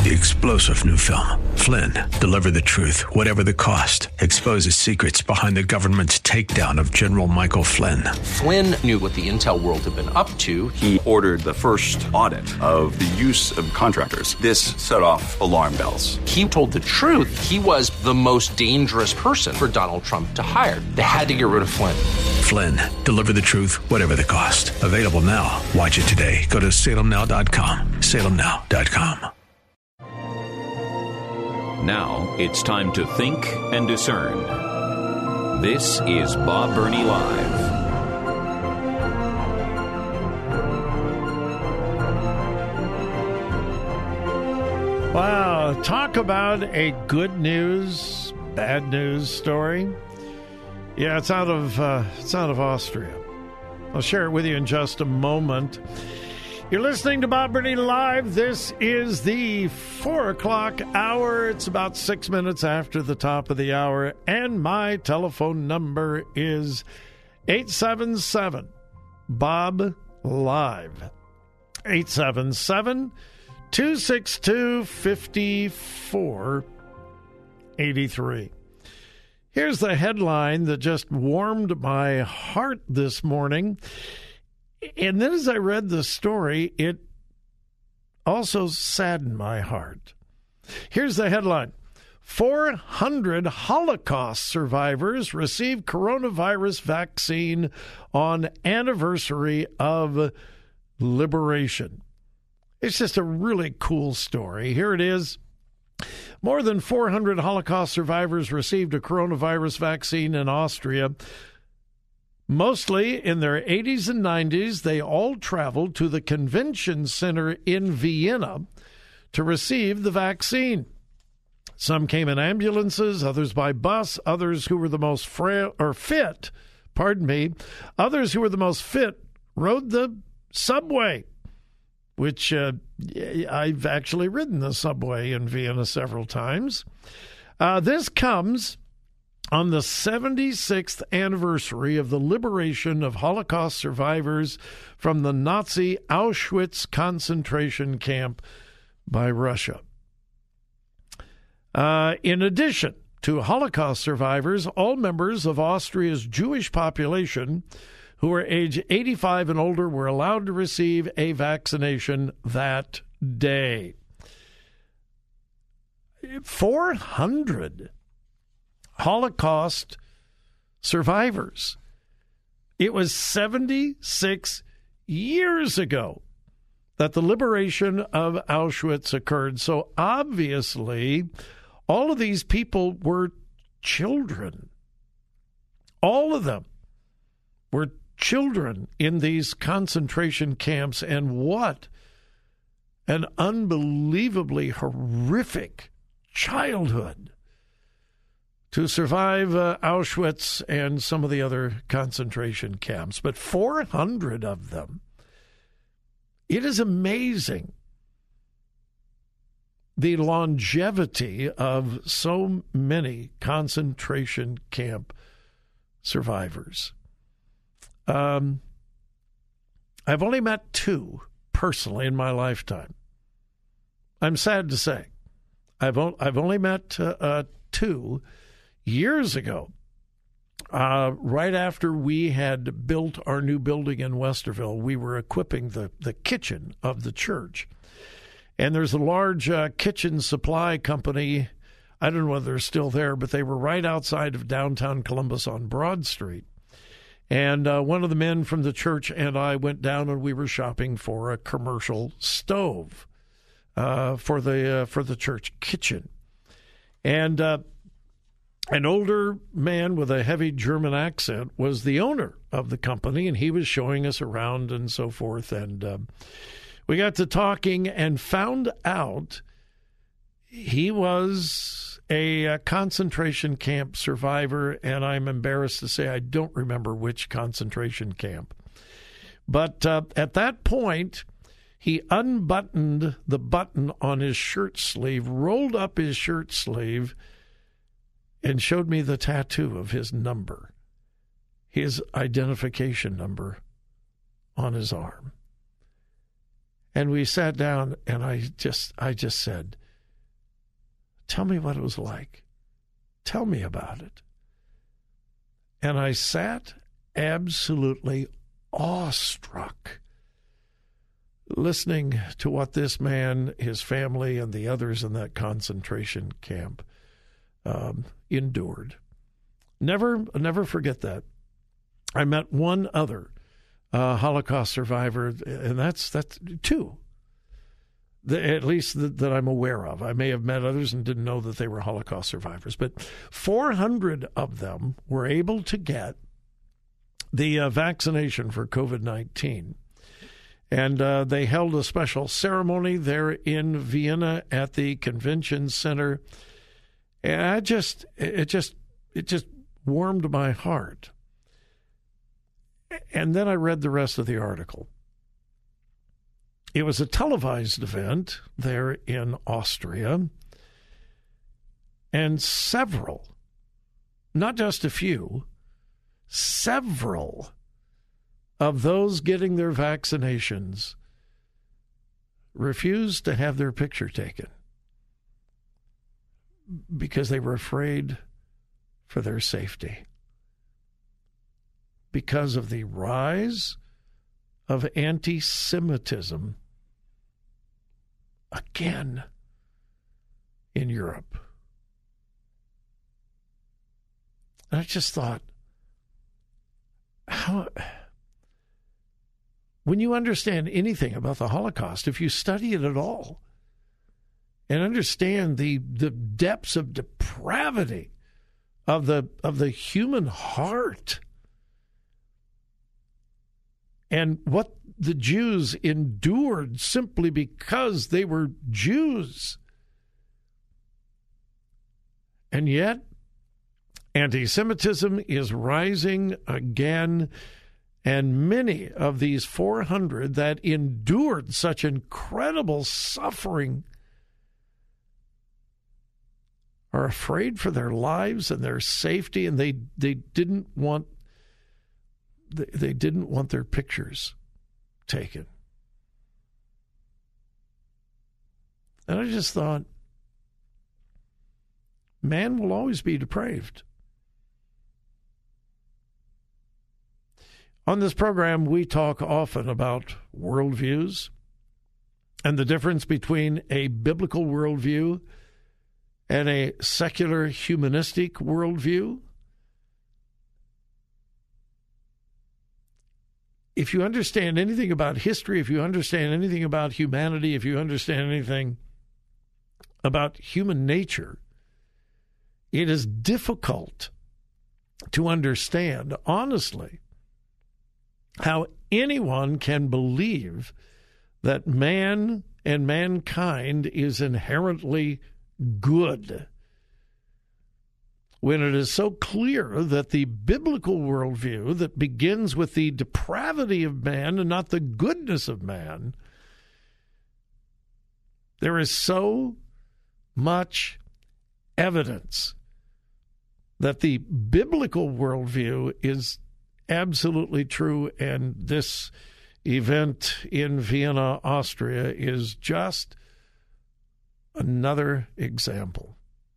The explosive new film, Flynn, deliver the truth, whatever the cost, exposes secrets behind the government's takedown of General Michael Flynn. Flynn knew what the intel world had been up to. He ordered the first audit of the use of contractors. This set off alarm bells. He told the truth. He was the most dangerous person for Donald Trump to hire. They had to get rid of Flynn. Flynn, deliver the truth, whatever the cost. Available now. Watch it today. Go to salemnow.com. salemnow.com. Now it's time to think and discern. This is Bob Burney Live. Wow, talk about a good news, bad news story. Yeah, it's out of Austria. I'll share it with you in just a moment. You're listening to Bob Burney Live. This is the 4 o'clock hour. It's about 6 minutes after the top of the hour, and my telephone number is 877-BOB-LIVE. 877-262-5483. Here's the headline that just warmed my heart this morning. And then as I read the story, it also saddened my heart. Here's the headline. 400 Holocaust survivors receive coronavirus vaccine on anniversary of liberation. It's just a really cool story. Here it is. More than 400 Holocaust survivors received a coronavirus vaccine in Austria. Mostly in their 80s and 90s, they all traveled to the convention center in Vienna to receive the vaccine. Some came in ambulances, others by bus, others who were the most fit, others who were the most fit rode the subway, which I've actually ridden the subway in Vienna several times. This comes on the 76th anniversary of the liberation of Holocaust survivors from the Nazi Auschwitz concentration camp by Russia. In addition to Holocaust survivors, all members of Austria's Jewish population who were age 85 and older were allowed to receive a vaccination that day. 400 Holocaust survivors. It was 76 years ago that the liberation of Auschwitz occurred. So obviously, all of these people were children. All of them were children in these concentration camps. And what an unbelievably horrific childhood to survive Auschwitz and some of the other concentration camps. But 400 of them. It is amazing the longevity of so many concentration camp survivors. I've only met two personally in my lifetime. I'm sad to say. I've only met two. Years ago, right after we had built our new building in Westerville, we were equipping the kitchen of the church. And there's a large kitchen supply company. I don't know whether they're still there, but they were right outside of downtown Columbus on Broad Street. And one of the men from the church and I went down and we were shopping for a commercial stove for the church kitchen. And an older man with a heavy German accent was the owner of the company, and he was showing us around and so forth. And we got to talking and found out he was a concentration camp survivor, and I'm embarrassed to say I don't remember which concentration camp. But at that point, he unbuttoned the button on his shirt sleeve, rolled up his shirt sleeve, and showed me the tattoo of his number, his identification number on his arm. And we sat down, and I just said, Tell me what it was like. Tell me about it. And I sat absolutely awestruck listening to what this man, his family, and the others in that concentration camp endured. Never forget that. I met one other Holocaust survivor, and that's two, at least that I'm aware of. I may have met others and didn't know that they were Holocaust survivors, but 400 of them were able to get the vaccination for COVID-19. And they held a special ceremony there in Vienna at the convention center. And it just warmed my heart. And then I read the rest of the article. It was a televised event there in Austria. And several, not just a few, several of those getting their vaccinations refused to have their picture taken because they were afraid for their safety, because of the rise of anti-Semitism again in Europe. And I just thought, when you understand anything about the Holocaust, if you study it at all and understand the depths of depravity of the human heart and what the Jews endured simply because they were Jews. And yet, anti-Semitism is rising again, and many of these 400 that endured such incredible suffering are afraid for their lives and their safety, and they didn't want their pictures taken. And I just thought, man will always be depraved. On this program, we talk often about worldviews and the difference between a biblical worldview and a secular humanistic worldview. If you understand anything about history, if you understand anything about humanity, if you understand anything about human nature, it is difficult to understand, honestly, how anyone can believe that man and mankind is inherently good when it is so clear that the biblical worldview that begins with the depravity of man and not the goodness of man, there is so much evidence that the biblical worldview is absolutely true, and this event in Vienna, Austria, is just another example.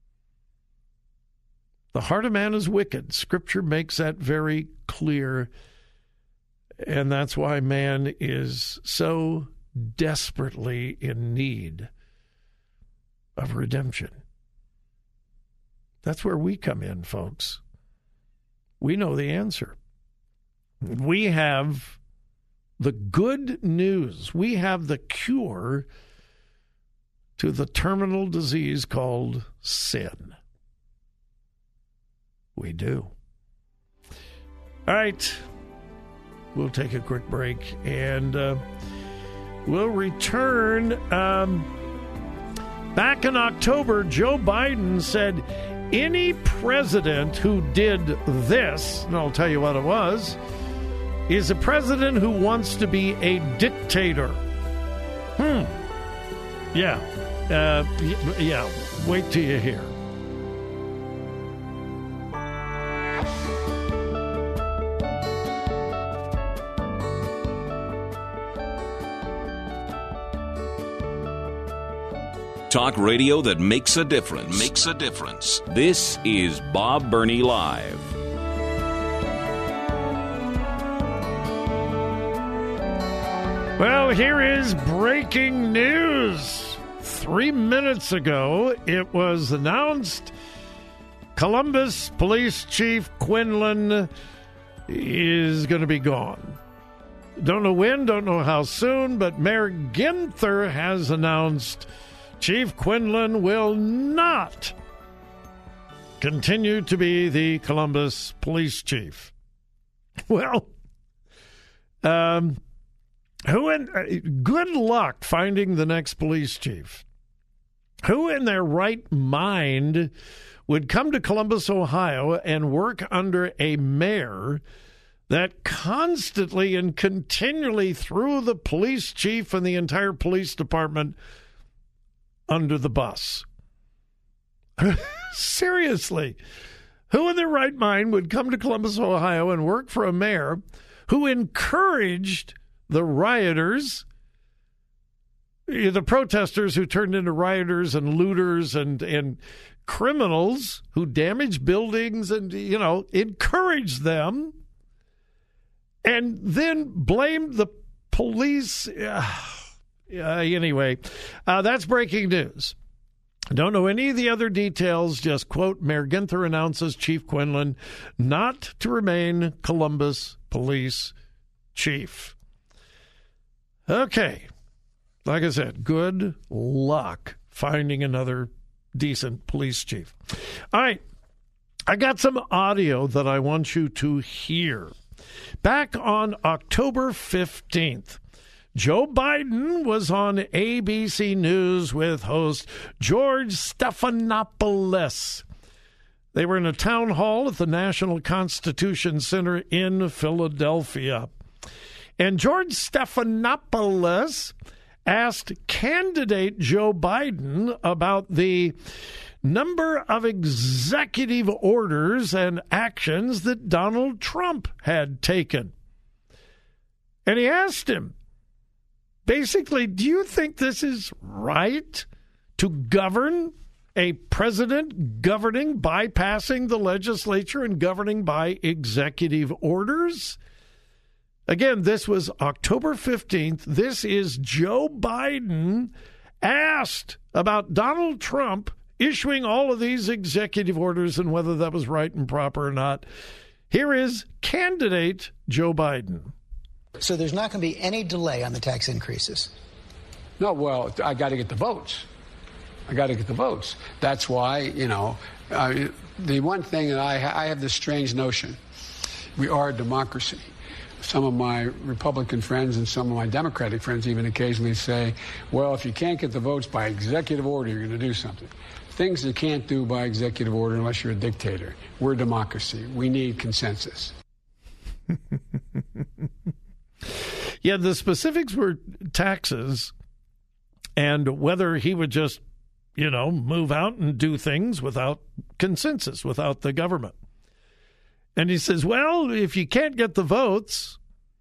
The heart of man is wicked. Scripture makes that very clear, and that's why man is so desperately in need of redemption. That's where we come in, folks. We know the answer. We have the good news. We have the cure to the terminal disease called sin. We do. All right. We'll take a quick break, and we'll return. Back in October, Joe Biden said any president who did this, and I'll tell you what it was, is a president who wants to be a dictator. Yeah. Wait till you hear. Talk radio that makes a difference. This is Bob Burney Live. Well, here is breaking news. 3 minutes ago, it was announced Columbus Police Chief Quinlan is going to be gone. Don't know when, don't know how soon, but Mayor Ginther has announced Chief Quinlan will not continue to be the Columbus Police Chief. Well, good luck finding the next police chief. Who in their right mind would come to Columbus, Ohio, and work under a mayor that constantly and continually threw the police chief and the entire police department under the bus? Seriously, who in their right mind would come to Columbus, Ohio, and work for a mayor who encouraged the rioters, the protesters who turned into rioters and looters and criminals who damaged buildings and, encouraged them, and then blamed the police? Anyway, that's breaking news. Don't know any of the other details. Just, quote, Mayor Ginther announces Chief Quinlan not to remain Columbus Police Chief. Okay. Like I said, good luck finding another decent police chief. All right. I got some audio that I want you to hear. Back on October 15th, Joe Biden was on ABC News with host George Stephanopoulos. They were in a town hall at the National Constitution Center in Philadelphia. And George Stephanopoulos asked candidate Joe Biden about the number of executive orders and actions that Donald Trump had taken. And he asked him, basically, do you think this is right to govern a president governing, bypassing the legislature and governing by executive orders? Again, this was October 15th. This is Joe Biden asked about Donald Trump issuing all of these executive orders and whether that was right and proper or not. Here is candidate Joe Biden. So there's not going to be any delay on the tax increases? No, well, I got to get the votes. That's why, the one thing that I have this strange notion. We are a democracy. Some of my Republican friends and some of my Democratic friends even occasionally say, well, if you can't get the votes by executive order, you're going to do something. Things you can't do by executive order unless you're a dictator. We're a democracy. We need consensus. Yeah, the specifics were taxes and whether he would just, move out and do things without consensus, without the government. And he says, well, if you can't get the votes,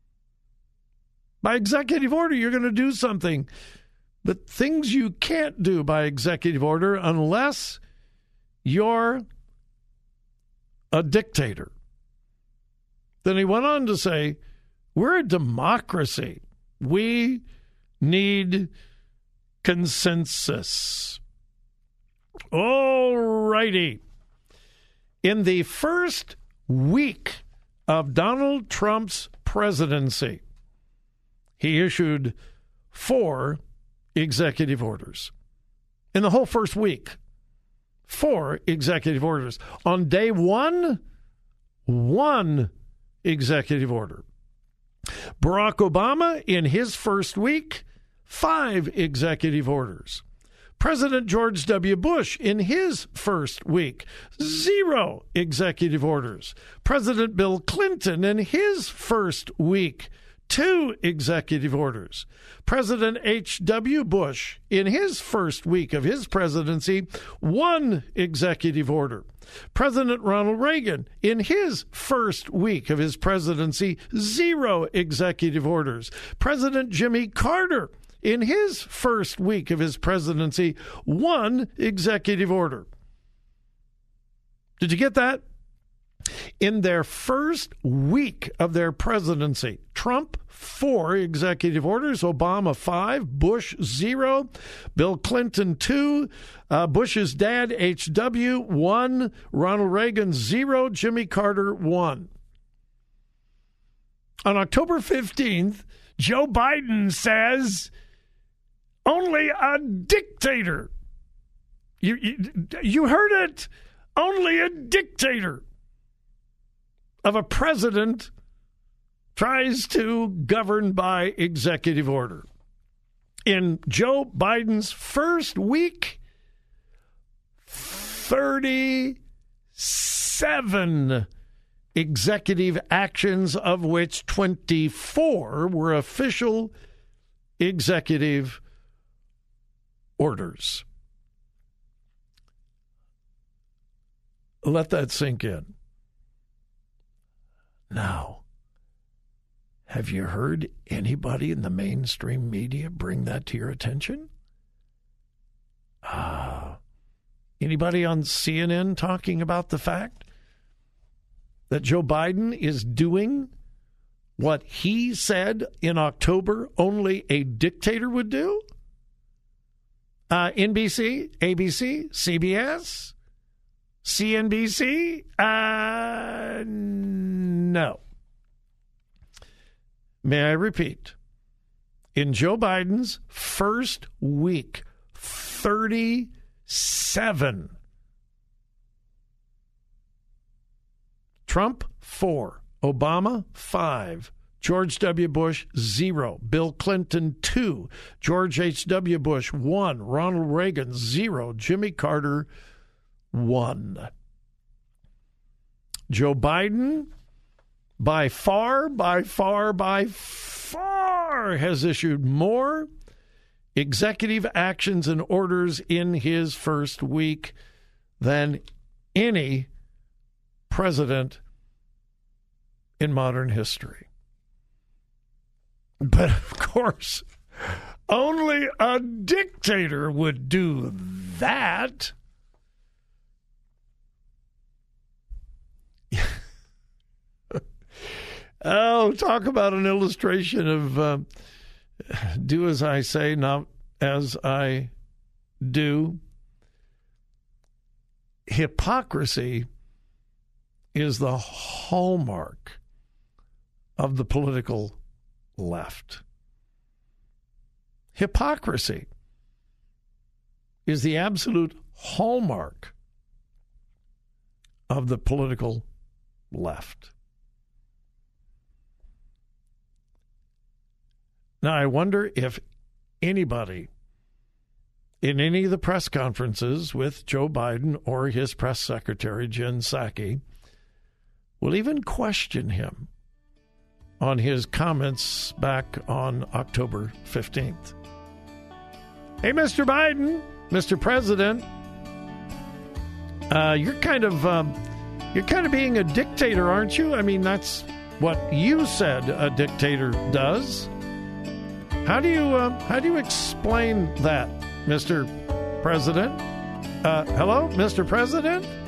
by executive order, you're going to do something. But things you can't do by executive order unless you're a dictator. Then he went on to say, we're a democracy. We need consensus. All righty. In the first week of Donald Trump's presidency, he issued 4 executive orders. In the whole first week, 4 executive orders. On day 1, 1 executive order. Barack Obama, in his first week, 5 executive orders. President George W. Bush, in his first week, 0 executive orders. President Bill Clinton, in his first week, 2 executive orders. President H.W. Bush, in his first week of his presidency, 1 executive order. President Ronald Reagan, in his first week of his presidency, 0 executive orders. President Jimmy Carter, in his first week of his presidency, one executive order. Did you get that? In their first week of their presidency, Trump, 4 executive orders, Obama 5, Bush 0, Bill Clinton 2, Bush's dad H.W. 1, Ronald Reagan 0, Jimmy Carter 1. On October 15th, Joe Biden says only a dictator. You heard it. Only a dictator of a president tries to govern by executive order. In Joe Biden's first week, 37 executive actions, of which 24 were official executive orders. Let that sink in. Now, have you heard anybody in the mainstream media bring that to your attention? Anybody on CNN talking about the fact that Joe Biden is doing what he said in October only a dictator would do? NBC, ABC, CBS, CNBC? No. May I repeat? In Joe Biden's first week, 37. Trump, 4. Obama, 5. George W. Bush, 0. Bill Clinton, 2. George H.W. Bush, 1. Ronald Reagan, 0. Jimmy Carter, 1. Joe Biden, by far, has issued more executive actions and orders in his first week than any president in modern history. But, of course, only a dictator would do that. Oh, talk about an illustration of do as I say, not as I do. Hypocrisy is the hallmark of the political left. Hypocrisy is the absolute hallmark of the political left. Now, I wonder if anybody in any of the press conferences with Joe Biden or his press secretary, Jen Psaki, will even question him on his comments back on October 15th. Hey, Mr. Biden, Mr. President, you're kind of being a dictator, aren't you? I mean, that's what you said a dictator does. How do you explain that, Mr. President? Hello, Mr. President?